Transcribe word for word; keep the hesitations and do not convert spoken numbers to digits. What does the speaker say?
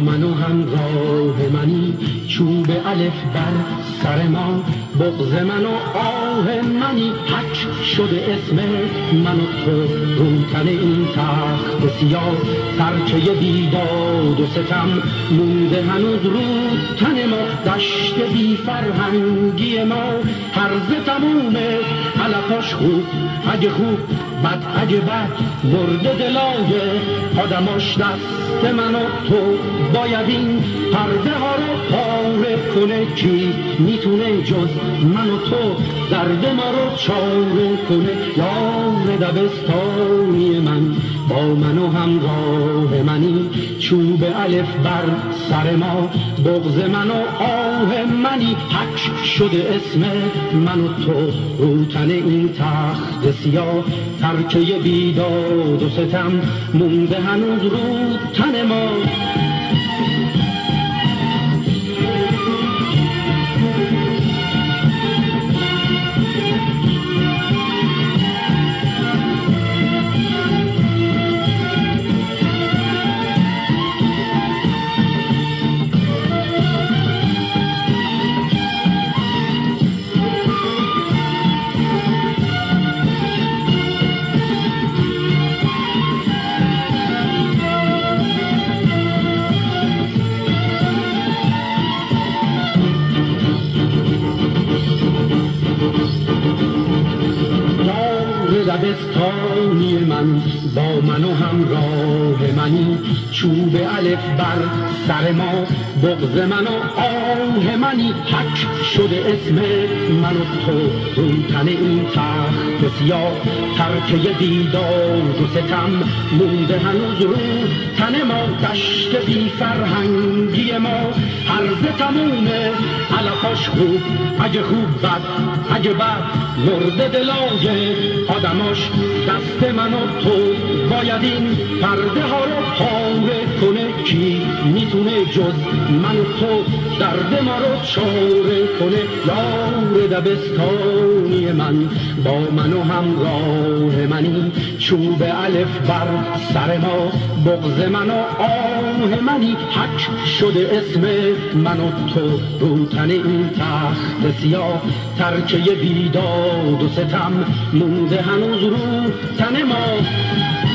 من و همراه منی، چوب الف بر سر ما، بغض من و آه منی، حک شده اسم من و تو رو تن این تخت سیاه. سرچه بیداد و ستم مونده هنوز رو تن ما، دشت بی فرهنگی ما هرزه تمومه علفاش خوب اگه خوب، بد اگه بد برده دلای آدماش. دست من و تو باید این پرده ها رو پاره کنه، کی میتونه جز من و تو درد ما رو چاره کنه. یار دبستانی من با من و همراه منی، چوب الف بر سر ما، بغض من و آه منی، حک شده اسم من و تو رو تن این تخت سیاه. ترکه بیداد و ستم مونده هنوز رو تن ما. دبستانی من با من و همراه منی، چوب الف بر سر ما، بغض من و آه منی، حک شده اسم من و تو رو تن این تخت سیاه. ترکه بیداد و ستم مونده هنوز رو تن ما، دشت بی فرهنگی ما هرزه تمومه علفاش خوب اگه خوب، بد اگه بد مرده دلای آدماش. دست من و تو باید این پرده ها رو پاره کنه، کی میتونه جز من و تو درد ما رو چاره کنه. یار دبستانی من با من و همراه منی، چوب الف بر سر ما، بغض من و آه منی، حک شده اسم من و تو رو تن این تخت سیاه. ترکه بیداد و ستم مونده هنوز رو تن ما.